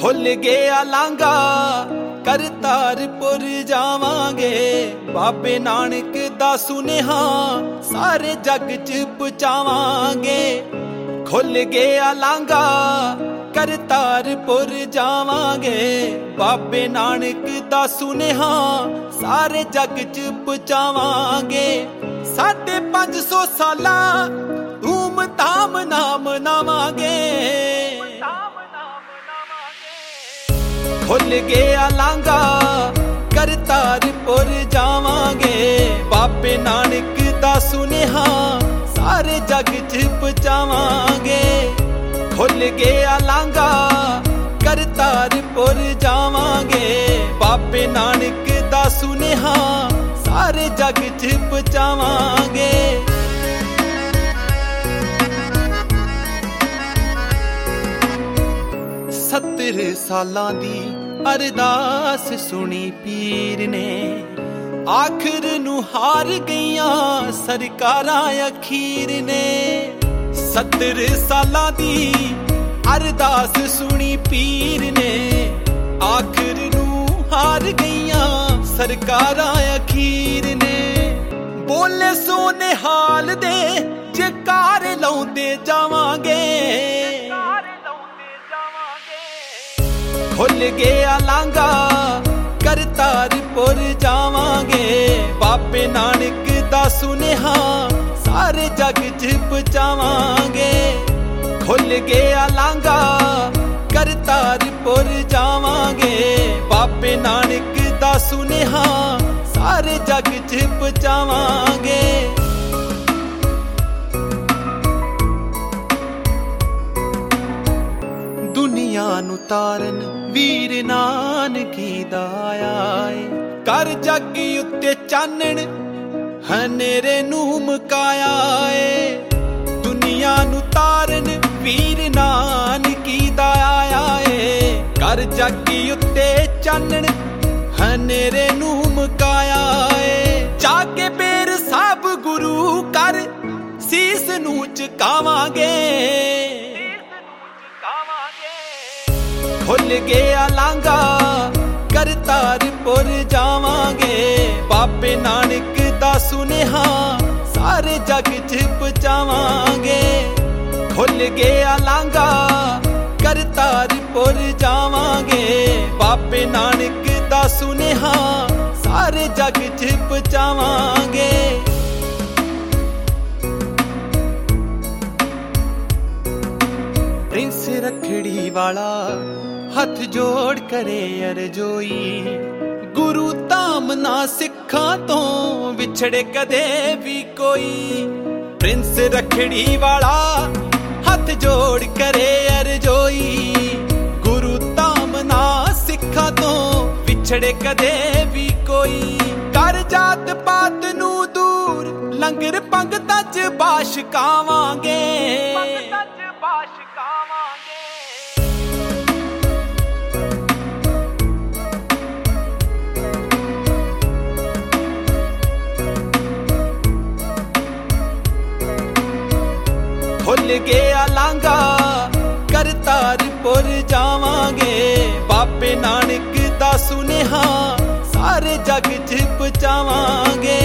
खुल गया लांगा करतारपुर जावांगे बाबे नानक दा सुनेहा सारे जग च पहुंचावांगे। खुल गया लांगा करतारपुर जावांगे बाबे नानक दा सुनेहा सारे जग च पहुंचावांगे। 550 साला धूम धाम नाम मनावांगे। खुल गया लांगा करतारपुर जावांगे बाबे नानक दा सुनेहा सारे जग च पहुंचावांगे। खुल गया लांगा करतारपुर जावांगे बाबे नानक दा सुनेहा सारे जग च पहुंचावांगे। 70 सालां दी अरदास सुनी पीर ने आखिर नू हार गईयां सरकारां अखीर ने। 70 सालां दी अरदास सुनी पीर ने आखिर नू हार गईयां सरकारां अखीर ने। बोले सोने हाल दे जयकार लाउंदे जावांगे। खुल गया लांगा करतारपुर जावांगे बाबे नानक दा सुनेहा सारे जग च पहुंचावांगे। खुल गया लांगा करतारपुर जावांगे बाबे नानक दा सुनेहा सारे जग च पहुंचावांगे। दुनिया नू तारन वीर नानकी दा आया है कर जग उत्ते चानण हनेरे नू मुकाया है। दुनिया नू तारन वीर नानकी दा आया है कर जग उत्ते चानण हनेरे नू मुकाया है। जाके बेर साहब गुरु कर सीस नू झुकावांगे। खुल गया लांगा करतारपुर जावांगे बाबे नानक दा सुनेहा सारे जग च पहुंचावांगे। खुल गया लांगा करतारपुर जावांगे बाबे नानक दा सुनेहा सारे जग च पहुंचावांगे। प्रिंस रखड़ी वाला हथ जोड़ करे अरजोई गुरु धाम ना सिखा तो विछड़े कदे भी कोई। प्रिंस रखड़ी वाला हथ जोड़ करे अरजोई गुरु धाम ना सिखा तो विछड़े कदे भी कोई। कर जात पात नू दूर लंगर पंगतां च बाश कावांगे। खुल गया लांगा करतारपुर जावांगे बाबे नानक दा सुनेहा सारे जग च पहुंचावांगे।